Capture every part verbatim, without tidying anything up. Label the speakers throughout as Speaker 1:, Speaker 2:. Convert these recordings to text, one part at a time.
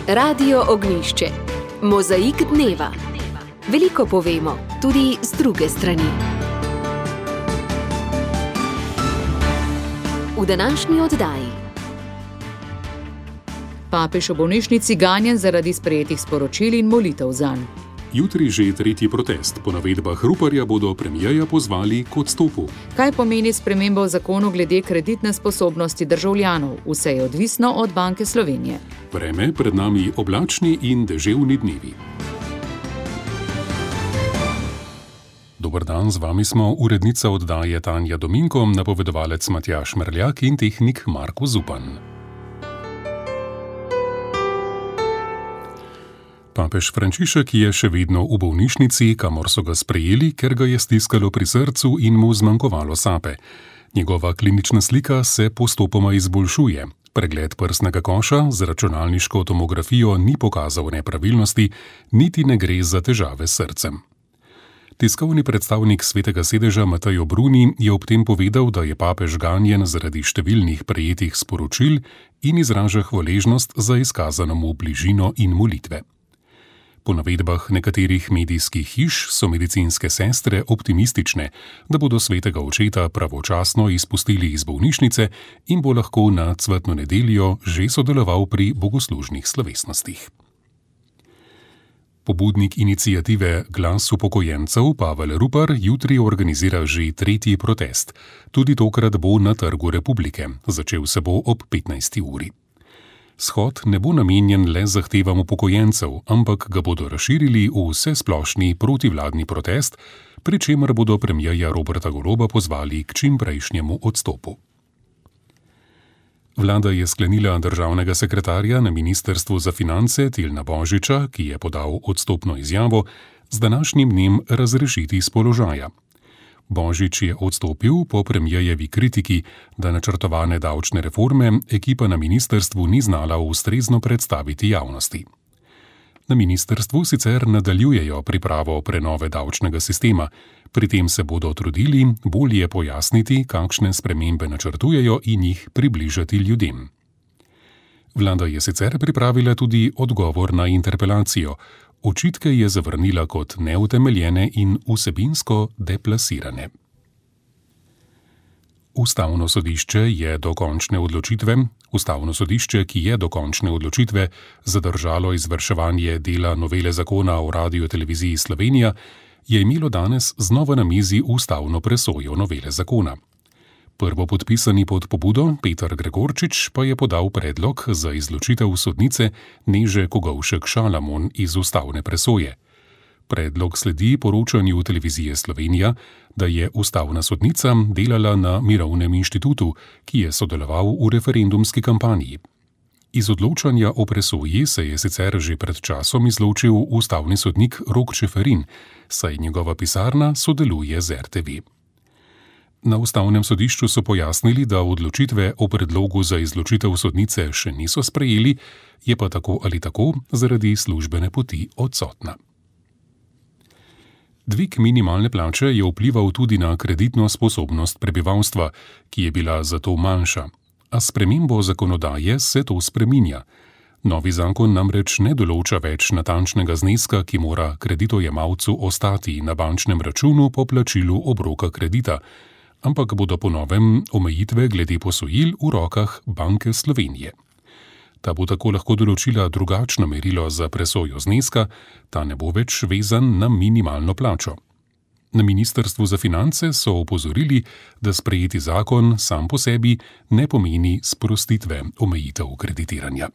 Speaker 1: Radio Ognjišče. Mozaik dneva. Veliko povemo, tudi z druge strani. V današnji oddaji.
Speaker 2: Papež v bolnišnici ganjen zaradi sprejetih sporočil in molitev zanj.
Speaker 3: Jutri že tretji protest. Po navedbah Ruparja bodo premierja pozvali k odstopu.
Speaker 2: Kaj pomeni sprememba v zakonu glede kreditne sposobnosti državljanov? Vse je odvisno od Banke Slovenije.
Speaker 3: Vreme, pred nami oblačni in deževni dnevi. Dober dan, z vami smo urednica oddaje Tanja Dominko, napovedovalec Matjaž Merljak in tehnik Marko Zupan. Papež Frančišek je še vedno v bolnišnici, kamor so ga sprejeli, ker ga je stiskalo pri srcu in mu zmanjkovalo sape. Njegova klinična slika se postopoma izboljšuje. Pregled prsnega koša z računalniško tomografijo ni pokazal nepravilnosti, niti ne gre za težave s srcem. Tiskovni predstavnik Svetega sedeža Matej Bruni je ob tem povedal, da je papež ganjen zaradi številnih prejetih sporočil in izraža hvaležnost za izkazano mu bližino in molitve. Po navedbah nekaterih medijskih hiš so medicinske sestre optimistične, da bodo svetega očeta pravočasno izpustili iz bolnišnice in bo lahko na cvetno nedeljo že sodeloval pri bogoslužnih slovesnostih. Pobudnik iniciative Glas upokojencev Pavel Rupar jutri organizira že tretji protest. Tudi tokrat bo na Trgu Republike. Začel se bo ob petnajsti uri. Shod ne bo namenjen le zahtevam upokojencev, ampak ga bodo razširili v vsesplošni protivladni protest, pri čemer bodo premierja Roberta Goloba pozvali k čimprejšnjemu odstopu. Vlada je sklenila državnega sekretarja na Ministrstvu za finance Tilna Božiča, ki je podal odstopno izjavo, z današnjim dnem razrešiti s položaja. Božič je odstopil po premierjevi kritiki, da načrtovane davčne reforme ekipa na ministrstvu ni znala ustrezno predstaviti javnosti. Na ministrstvu sicer nadaljujejo pripravo prenove davčnega sistema, pri tem se bodo trudili bolje pojasniti, kakšne spremembe načrtujejo in jih približati ljudem. Vlada je sicer pripravila tudi odgovor na interpelacijo. Očitke je zavrnila kot neutemeljene in vsebinsko deplasirane. Ustavno sodišče je do končne odločitve, Ustavno sodišče, ki je do končne odločitve zadržalo izvrševanje dela novele zakona o Radioteleviziji Slovenija, je imelo danes znova na mizi ustavno presojo novele zakona. Prvopodpisani pod pobudo Peter Gregorčič pa je podal predlog za izločitev sodnice Neže Kogovšek Šalamon iz ustavne presoje. Predlog sledi poročanju Televizije Slovenija, da je ustavna sodnica delala na Mirovnem inštitutu, ki je sodeloval v referendumski kampanji. Iz odločanja o presoji se je sicer že pred časom izločil ustavni sodnik Rok Čeferin, saj njegova pisarna sodeluje z er te ve. Na ustavnem sodišču so pojasnili, da odločitve o predlogu za izločitev sodnice še niso sprejeli, je pa tako ali tako zaradi službene poti odsotna. Dvig minimalne plače je vplival tudi na kreditno sposobnost prebivalstva, ki je bila zato manjša. A s spremembo zakonodaje se to spreminja. Novi zakon namreč ne določa več natančnega zneska, ki mora kreditojemalcu ostati na bančnem računu po plačilu obroka kredita, ampak bodo po novem omejitve glede posojil v rokah Banke Slovenije. Ta bo tako lahko določila drugačno merilo za presojo zneska, ta ne bo več vezan na minimalno plačo. Na Ministrstvu za finance so opozorili, da sprejeti zakon sam po sebi ne pomeni sprostitve omejitev kreditiranja.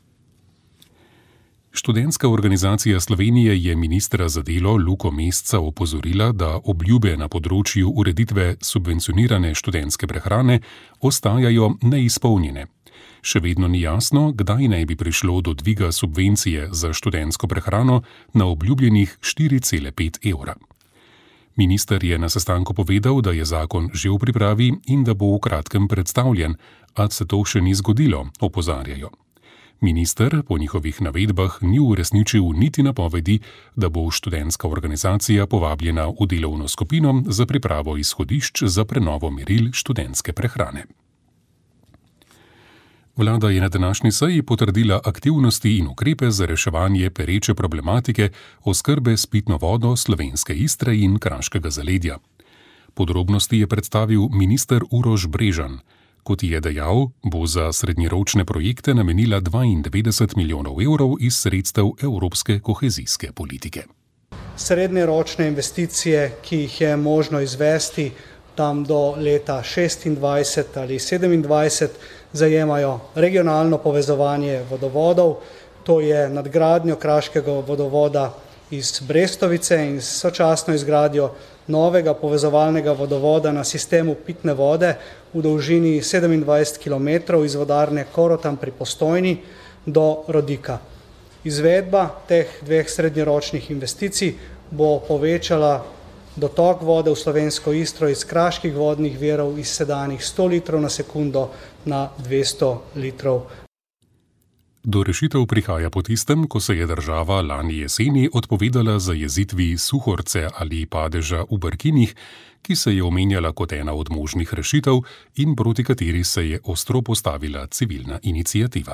Speaker 3: Študentska organizacija Slovenije je ministra za delo Luko Mesca opozorila, da obljube na področju ureditve subvencionirane študentske prehrane ostajajo neizpolnjene. Še vedno ni jasno, kdaj naj bi prišlo do dviga subvencije za študentsko prehrano na obljubljenih štiri cele pet evra. Minister je na sestanku povedal, da je zakon že v pripravi in da bo v kratkem predstavljen, a se to še ni zgodilo, opozarjajo. Minister po njihovih navedbah ni uresničil niti napovedi, da bo študentska organizacija povabljena v delovno skupino za pripravo izhodišč za prenovo meril študentske prehrane. Vlada je na današnji seji potrdila aktivnosti in ukrepe za reševanje pereče problematike oskrbe s pitno vodo slovenske Istre in Kraškega zaledja. Podrobnosti je predstavil minister Uroš Brežan. Kot je dejal, bo za srednjeročne projekte namenila dvaindevetdeset milijonov evrov iz sredstev evropske kohezijske politike.
Speaker 4: Srednjeročne investicije, ki jih je možno izvesti tam do leta šestindvajset ali sedemindvajset, zajemajo regionalno povezovanje vodovodov, to je nadgradnjo kraškega vodovoda iz Brestovice in sočasno izgradnjo novega povezovalnega vodovoda na sistemu pitne vode v dolžini sedemindvajset kilometrov iz vodarne Korotan pri Postojni do Rodika. Izvedba teh dveh srednjeročnih investicij bo povečala dotok vode v slovensko Istro iz kraških vodnih virov iz sedanjih sto litrov na sekundo na dvesto litrov.
Speaker 3: Do rešitev prihaja po tistem, ko se je država lani jeseni odpovedala zajezitvi Suhorce ali padeža v Brkinih, ki se je omenjala kot ena od možnih rešitev in proti kateri se je ostro postavila civilna iniciativa.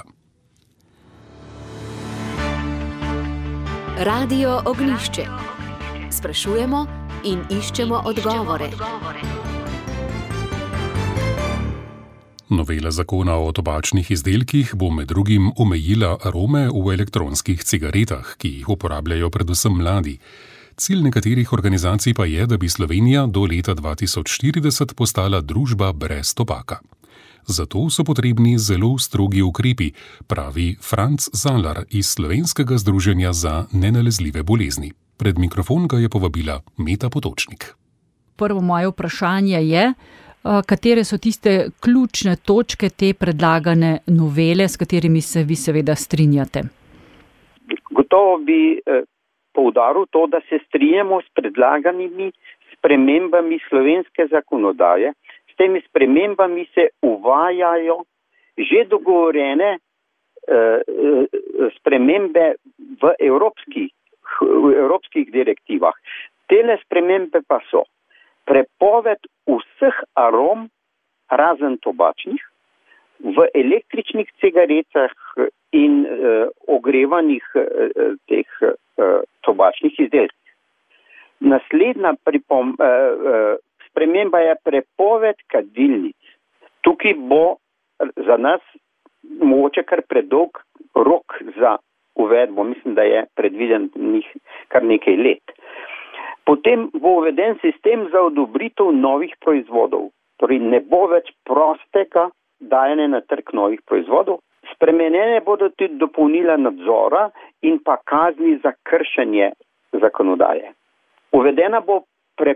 Speaker 1: Radio Ognjišče. Sprašujemo in iščemo odgovore.
Speaker 3: Novela zakona o tobačnih izdelkih bo med drugim omejila arome v elektronskih cigaretah, ki jih uporabljajo predvsem mladi. Cilj nekaterih organizacij pa je, da bi Slovenija do leta dva tisoč štirideset postala družba brez tobaka. Zato so potrebni zelo strogi ukrepi, pravi Franc Zalar iz Slovenskega združenja za nenalezljive bolezni. Pred mikrofon ga je povabila Meta Potočnik.
Speaker 5: Prvo moje vprašanje je, katere so tiste ključne točke te predlagane novele, s katerimi se vi seveda strinjate?
Speaker 6: Gotovo bi eh, poudaril to, da se strinjamo s predlaganimi spremembami slovenske zakonodaje. S temi spremembami se uvajajo že dogovorene eh, spremembe v evropskih, v evropskih direktivah. Tele spremembe pa so prepoved vseh arom, razen tobačnih, v električnih cigaretah in uh, ogrevanih uh, teh uh, tobačnih izdelkih. Naslednja pripom, uh, uh, sprememba je prepoved kadilnic. Tukaj bo za nas mogoče kar predolg rok za uvedbo, mislim, da je predviden njih kar nekaj let. Potem bo uveden sistem za odobritev novih proizvodov. Torej ne bo več prostega dajanja na trg novih proizvodov. Spremenjene bodo tudi dopolnila nadzora in pa kazni za kršenje zakonodaje. Uvedena bo pre,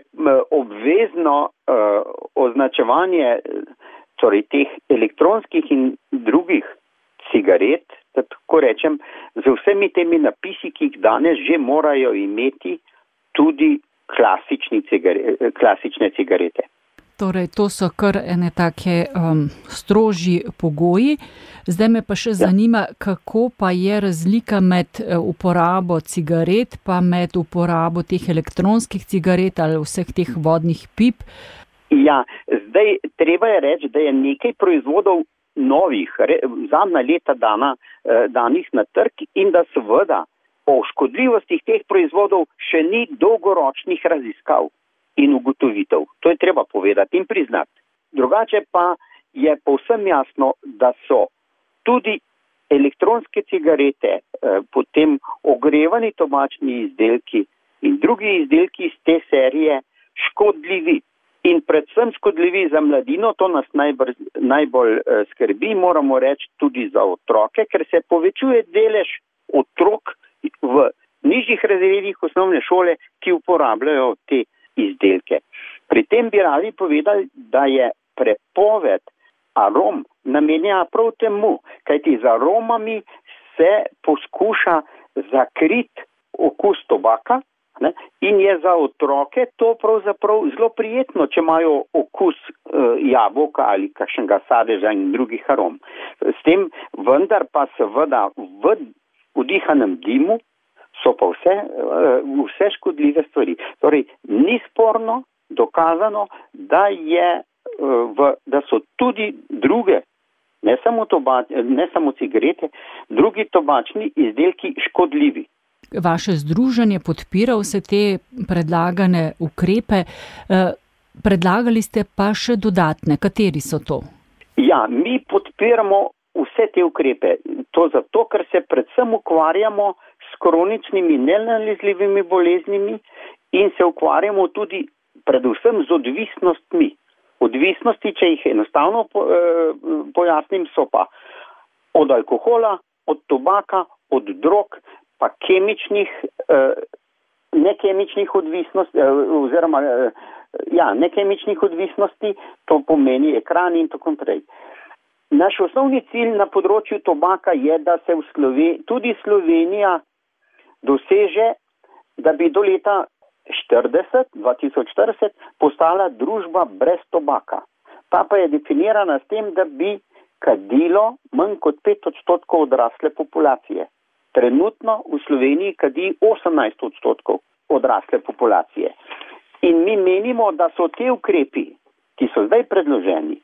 Speaker 6: obvezno uh, označevanje torej teh elektronskih in drugih cigaret, da tako rečem, z vsemi temi napisi, ki jih danes že morajo imeti tudi klasični cigaret, klasične cigarete.
Speaker 5: Torej, to so kar ene take um, strožji pogoji. Zdaj me pa še ja. zanima, kako pa je razlika med uporabo cigaret pa med uporabo teh elektronskih cigaret ali vseh teh vodnih pip.
Speaker 6: Ja, zdaj treba je reči, da je nekaj proizvodov novih, re, zadnja leta dana, eh, danih na trg in da seveda o škodljivostih teh proizvodov še ni dolgoročnih raziskav in ugotovitev. To je treba povedati in priznati. Drugače pa je povsem jasno, da so tudi elektronske cigarete, eh, potem ogrevani tobačni izdelki in drugi izdelki iz te serije škodljivi. In predvsem škodljivi za mladino, to nas najbolj, najbolj eh, skrbi, moramo reči tudi za otroke, ker se povečuje delež otrok v nižjih razredih osnovne šole, ki uporabljajo te izdelke. Pri tem bi radi povedali, da je prepoved arom namenjena prav temu, kajti z aromami se poskuša zakriti okus tobaka, ne, in je za otroke to pravzaprav zelo prijetno, če imajo okus uh, jabolka ali kakšnega sadeža in drugih arom. S tem vendar pa seveda v vdihanem dimu so pa vse, vse škodljive stvari. Torej, ni sporno dokazano, da, je, v, da so tudi druge ne samo, toba, ne samo cigarete, drugi tobačni izdelki škodljivi.
Speaker 5: Vaše združenje podpira vse te predlagane ukrepe. Predlagali ste pa še dodatne. Kateri so to?
Speaker 6: Ja, mi podpiramo vse te ukrepe. To zato, ker se predvsem ukvarjamo s kroničnimi nenalezljivimi boleznimi in se ukvarjamo tudi predvsem z odvisnostmi. Odvisnosti, če jih enostavno pojasnim, so pa od alkohola, od tobaka, od drog, pa kemičnih, nekemičnih odvisnosti, oziroma ja, nekemičnih odvisnosti, to pomeni ekran in tako naprej. Naš osnovni cilj na področju tobaka je, da se v Sloveniji, tudi Slovenija doseže, da bi do leta štirideset, dva tisoč štirideset postala družba brez tobaka. Ta pa je definirana s tem, da bi kadilo manj kot pet odstotkov odrasle populacije. Trenutno v Sloveniji kadi osemnajst odstotkov odrasle populacije. In mi menimo, da so te ukrepi, ki so zdaj predloženi,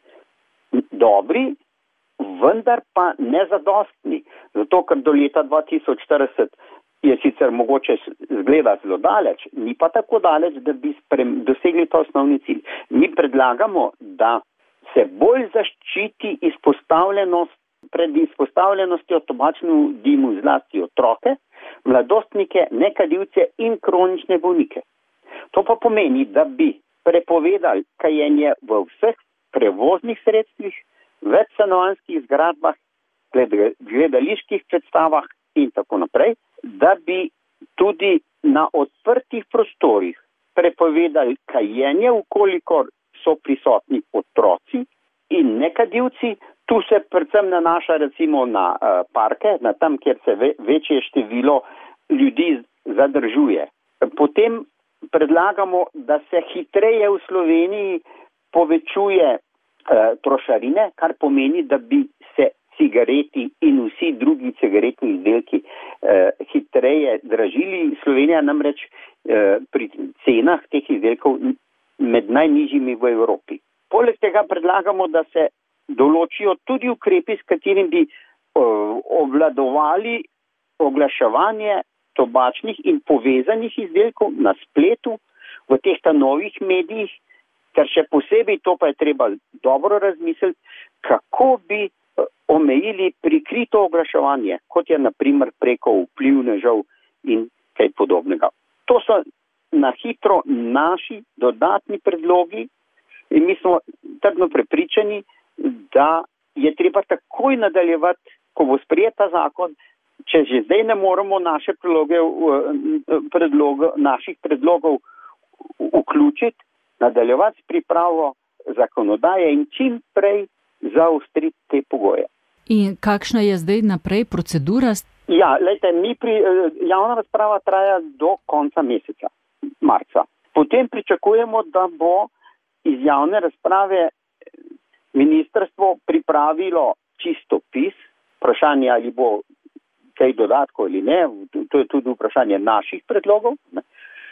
Speaker 6: dobri, vendar pa nezadostni. Zato, ker do leta dva tisoč štirideset je sicer mogoče zgleda zelo daleč, ni pa tako daleč, da bi sprem, dosegli ta osnovni cilj. Mi predlagamo, da se bolj zaščiti izpostavljenost pred izpostavljenostjo tobačnemu dimu, zlasti otroke, mladostnike, nekadilce in kronične bolnike. To pa pomeni, da bi prepovedali kajenje v vseh prevoznih sredstvih, večstanovanjskih zgradbah, gledaliških predstavah in tako naprej, da bi tudi na odprtih prostorih prepovedali kajenje, ukolikor so prisotni otroci in nekadilci. Tu se predvsem nanaša recimo na uh, parke, na tam, kjer se ve, večje število ljudi zadržuje. Potem predlagamo, da se hitreje v Sloveniji povečuje uh, trošarine, kar pomeni, da bi se cigareti in vsi drugi cigaretni izdelki eh, hitreje dražili. Slovenija namreč eh, pri cenah teh izdelkov med najnižjimi v Evropi. Poleg tega predlagamo, da se določijo tudi ukrepi, s katerim bi eh, obvladovali oglaševanje tobačnih in povezanih izdelkov na spletu v teh novih medijih, ter še posebej, to pa je treba dobro razmisliti, kako bi omejili prikrito oglaševanje, kot je na primer preko vplivnežev in kaj podobnega. To so na hitro naši dodatni predlogi in mi smo trdno prepričani, da je treba takoj nadaljevati, ko bo sprejet ta zakon, če že zdaj ne moremo naše predloge, predlogo, naših predlogov vključiti, nadaljevati s pripravo zakonodaje in čim prej zaostriti te pogoje.
Speaker 5: In kakšna je zdaj naprej procedura?
Speaker 6: Ja, lejte, mi pri, javna razprava traja do konca meseca, marca. Potem pričakujemo, da bo iz javne razprave ministrstvo pripravilo čistopis, vprašanje ali bo kaj dodatkov ali ne, to je tudi vprašanje naših predlogov, ne?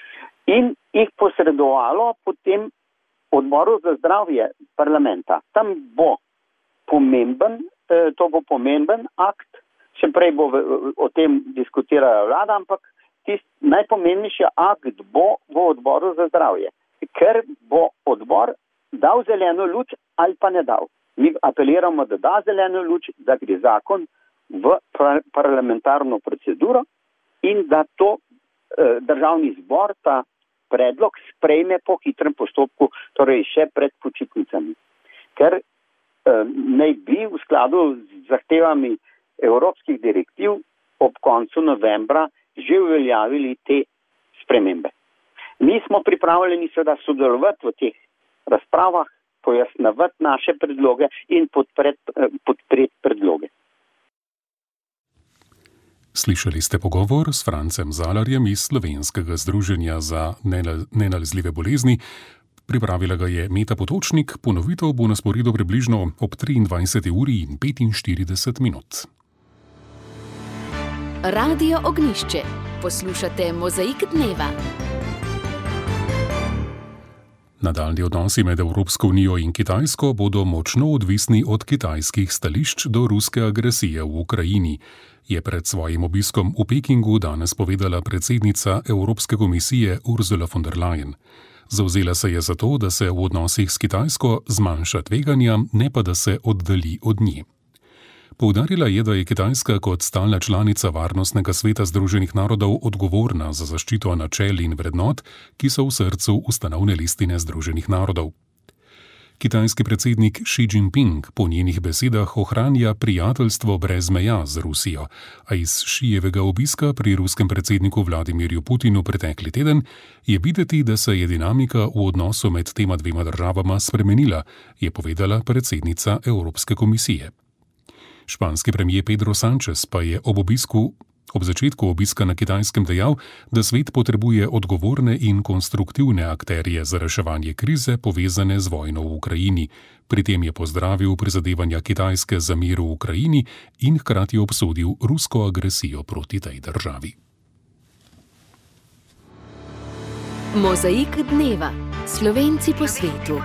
Speaker 6: In jih posredovalo potem Odboru za zdravje parlamenta. Tam bo pomemben, to bo pomemben akt, še prej bo o tem diskutirala vlada, ampak tist najpomembnejši akt bo v Odboru za zdravje, ker bo odbor dal zeleno luč ali pa ne dal. Mi apeliramo, da da zeleno luč, da gre zakon v parlamentarno proceduro in da to eh, državni zbor, ta predlog sprejme po hitrem postopku, torej še pred počitnicami. Ker eh, naj bi v skladu z zahtevami evropskih direktiv ob koncu novembra že uveljavili te spremembe. Mi smo pripravljeni seveda sodelovati v teh razpravah, pojasnjevati naše predloge in podpreti, podpreti predloge.
Speaker 3: Slišali ste pogovor s Francem Zalarjem iz Slovenskega združenja za nenalezljive bolezni. Pripravila ga je Meta Potočnik, ponovitev bo na sporedu približno ob triindvajseti uri in petinštirideset minut.
Speaker 1: Radio Ognjišče. Poslušate Mozaik dneva.
Speaker 3: Nadaljnji odnosi med Evropsko unijo in Kitajsko bodo močno odvisni od kitajskih stališč do ruske agresije v Ukrajini, je pred svojim obiskom v Pekingu danes povedala predsednica Evropske komisije Ursula von der Leyen. Zavzela se je za to, da se v odnosih s Kitajsko zmanjša tveganja, ne pa da se oddalji od nje. Poudarila je, da je Kitajska kot stalna članica Varnostnega sveta Združenih narodov odgovorna za zaščito načel in vrednot, ki so v srcu ustanovne listine Združenih narodov. Kitajski predsednik Xi Jinping po njenih besedah ohranja prijateljstvo brez meja z Rusijo, a iz Šijevega obiska pri ruskem predsedniku Vladimirju Putinu pretekli teden je videti, da se je dinamika v odnosu med tema dvema državama spremenila, je povedala predsednica Evropske komisije. Španski premijer Pedro Sánchez pa je ob obisku, ob začetku obiska na Kitajskem dejal, da svet potrebuje odgovorne in konstruktivne akterje za reševanje krize povezane z vojno v Ukrajini. Pri tem je pozdravil prizadevanja Kitajske za mir v Ukrajini in hkrati obsodil rusko agresijo proti tej državi.
Speaker 1: Mozaik dneva. Slovenci po svetu.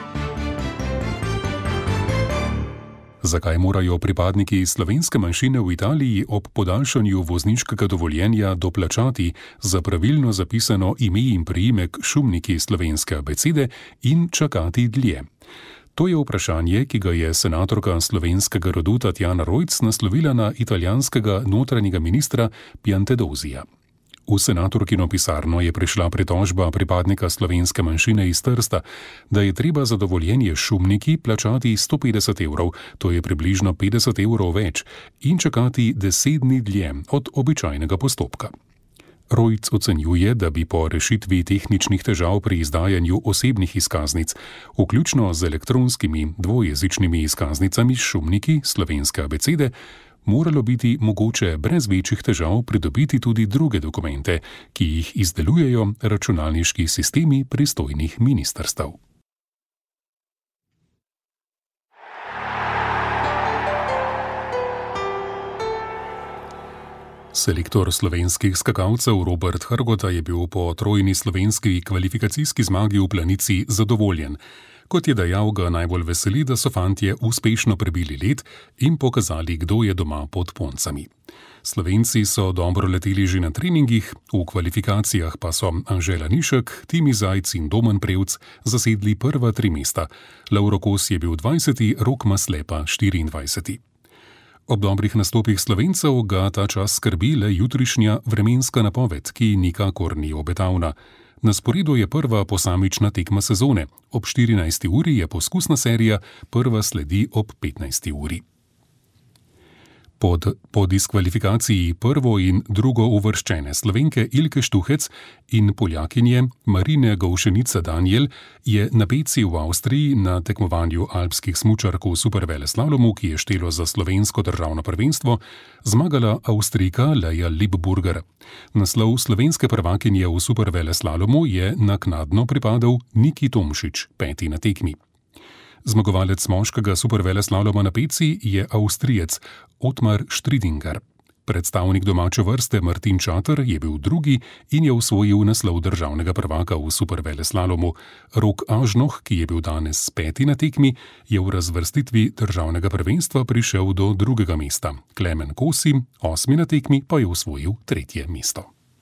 Speaker 3: Zakaj morajo pripadniki slovenske manjšine v Italiji ob podaljšanju vozniškega dovoljenja doplačati za pravilno zapisano ime in priimek šumniki slovenske abecede in čakati dlje? To je vprašanje, ki ga je senatorka slovenskega rodu Tatjana Rojc naslovila na italijanskega notranjega ministra Piantedosija. V senatorkino pisarno je prišla pritožba pripadnika slovenske manjšine iz Trsta, da je treba za dovoljenje šumniki plačati sto petdeset evrov, to je približno petdeset evrov več, in čakati deset dni dlje od običajnega postopka. Rojc ocenjuje, da bi po rešitvi tehničnih težav pri izdajanju osebnih izkaznic, vključno z elektronskimi dvojezičnimi izkaznicami s šumniki slovenske abecede, moralo biti mogoče brez večjih težav pridobiti tudi druge dokumente, ki jih izdelujejo računalniški sistemi pristojnih ministrstev. Selektor slovenskih skakalcev Robert Hrgota je bil po trojni slovenski kvalifikacijski zmagi v Planici zadovoljen. Kot je dejal, ga najbolj veseli, da so fantje uspešno prebili led in pokazali, kdo je doma pod poncami. Slovenci so dobro leteli že na treningih, v kvalifikacijah pa so Anžela Nišek, Timi Zajc in Domen Prevc zasedli prva tri mesta. Lovro Kos je bil dvajseti, Rok Maslepa štiriindvajseti. Ob dobrih nastopih Slovencev ga ta čas skrbi le jutrišnja vremenska napoved, ki nikakor ni obetavna. Na sporedu je prva posamična tekma sezone. Ob štirinajsti uri je poskusna serija, prva sledi ob petnajsti uri. Pod, po diskvalifikaciji prvo in drugo uvrščene Slovenke Ilke Štuhec in Poljakinje Marine Govšenica Danijel je na peci v Avstriji na tekmovanju alpskih smučark v superveleslalomu, ki je štelo za slovensko državno prvenstvo, zmagala Avstrijka Leja Lipburger. Naslov slovenske prvakinje v superveleslalomu je naknadno pripadal Niki Tomšič, peti na tekmi. Zmagovalec moškega superveleslaloma na peci je Avstrijec Otmar Stridinger. Predstavnik domače vrste Martin Čater je bil drugi in je osvojil naslov državnega prvaka v superveleslalomu. Rok Ažnoh, ki je bil danes peti na tekmi, je v razvrstitvi državnega prvenstva prišel do drugega mesta. Klemen Kosi, osmi na tekmi, pa je osvojil tretje mesto.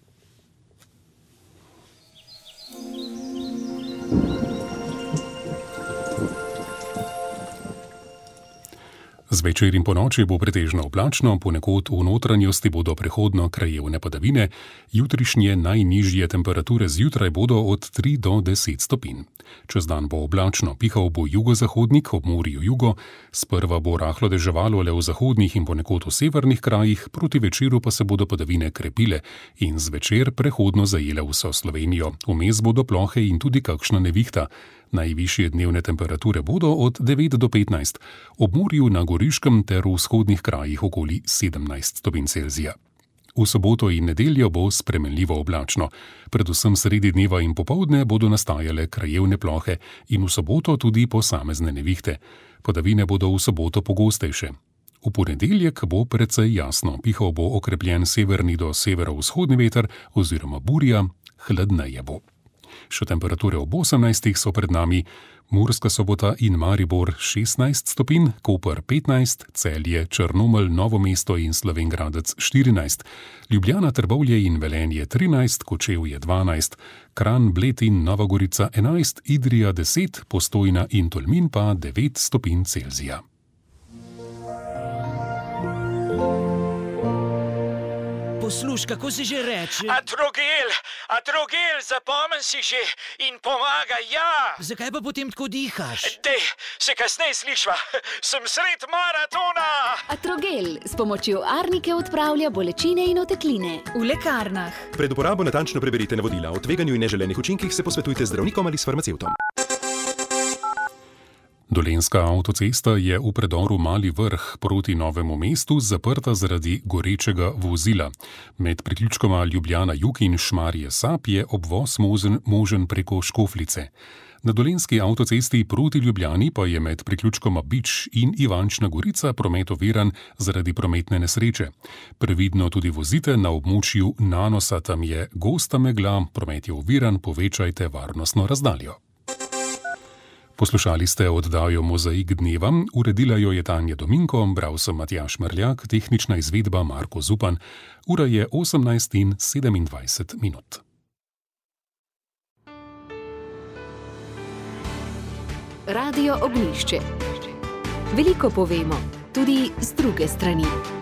Speaker 3: Zvečer in ponoči bo pretežno oblačno, ponekod v notranjosti bodo prehodno krajevne padavine, jutrišnje najnižje temperature zjutraj bodo od tri do deset stopinj. Čez dan bo oblačno, pihal bo jugozahodnik, ob morju jugo, sprva bo rahlo deževalo le v zahodnih in ponekod v severnih krajih, proti večeru pa se bodo padavine krepile in zvečer prehodno zajele vso Slovenijo. Vmes bodo plohe in tudi kakšna nevihta. Najvišje dnevne temperature bodo od devet do petnajst, ob morju na Goriškem ter v vzhodnih krajih okoli sedemnajst stopinj Celzija. V soboto in nedeljo bo spremenljivo oblačno. Predvsem sredi dneva in popoldne bodo nastajale krajevne plohe in v soboto tudi posamezne nevihte. Padavine bodo v soboto pogostejše. V ponedeljek bo precej jasno, pihal bo okrepljen severni do severovzhodni veter oziroma burja, hladneje bo. Še temperature ob osemnajstih so pred nami. Murska Sobota in Maribor šestnajst stopinj, Koper petnajst, Celje, Črnomelj, Novo mesto in Slovenj Gradec štirinajst, Ljubljana, Trbovlje in Velenje trinajst, Kočevje dvanajst, Kranj, Bled in Nova Gorica enajst, Idrija deset, Postojna in Tolmin pa devet stopinj Celzija.
Speaker 7: Posluš, kako se že reče?
Speaker 8: Atrogel, atrogel, zapomni si že in pomaga, ja.
Speaker 7: Zakaj pa potem tako dihaš?
Speaker 8: Dej, se kasneje slišva, sem sred maratona.
Speaker 1: Atrogel s pomočjo arnike odpravlja bolečine in otekline.
Speaker 9: V lekarnah.
Speaker 10: Pred uporabo natančno preberite navodila. O tveganju in neželenih učinkih se posvetujte z zdravnikom ali s farmacevtom.
Speaker 3: Dolenjska avtocesta je v predoru Mali Vrh proti Novemu mestu zaprta zaradi gorečega vozila. Med priključkoma Ljubljana Jug in Šmarje Sap je obvoz možen, možen preko Škofljice. Na dolenjski avtocesti proti Ljubljani pa je med priključkoma Bič in Ivančna Gorica promet oviran zaradi prometne nesreče. Previdno tudi vozite na območju Nanosa, tam je gosta megla, promet je oviran, povečajte varnostno razdaljo. Poslušali ste oddajo Mozaik dneva, uredila jo je Tanja Dominko, bral sem Matjaž Merljak, tehnična izvedba Marko Zupan. Ura je osemnajst in sedemindvajset minut.
Speaker 1: Radio Ognjišče. Veliko povemo, tudi z druge strani.